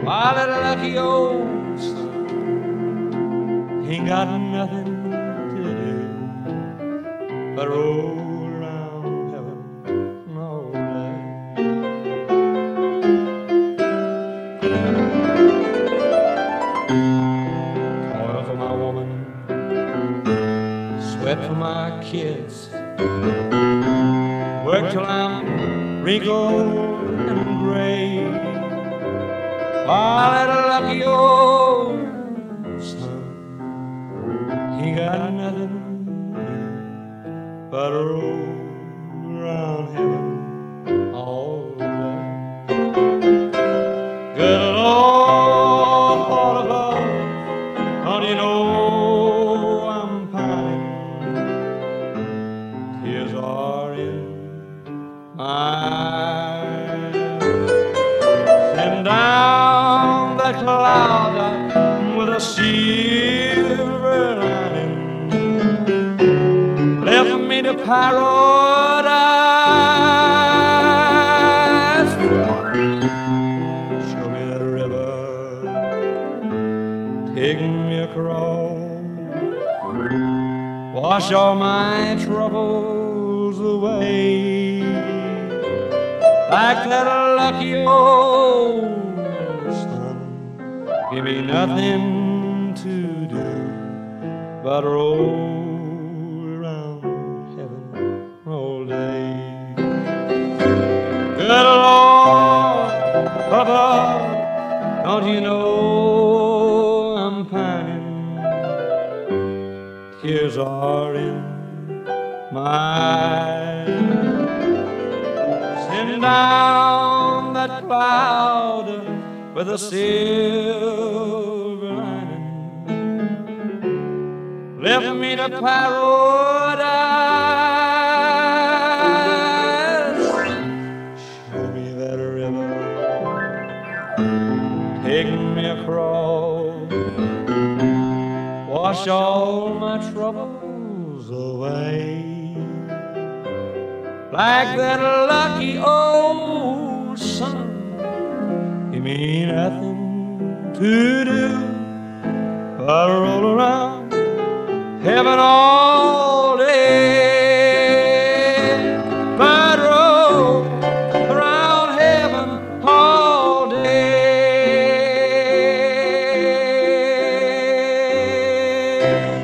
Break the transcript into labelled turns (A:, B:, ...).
A: My little lucky old son, ain't got nothing to do but roll around heaven all day. Toil for my woman, sweat for my kids, work till I'm wrinkled and gray. My little lucky old son, he got nothing to do but roll around heaven all day. Good Lord above, don't you know I'm pining? Tears are in my eyes. Send down that cloud with a silver lining, left me to paradise. Show me that river, take me across, wash all my troubles away. Like that lucky old son, give me nothing to do but roll around heaven all day. Good Lord above, don't you know I'm pining? Tears are in my eyes. Send down that cloud with a silver lining, left me to paradise. Show me that river, take me across, wash all my troubles away. Like that lucky old son, give me nothing to do but roll around heaven all day. But roll around heaven all day.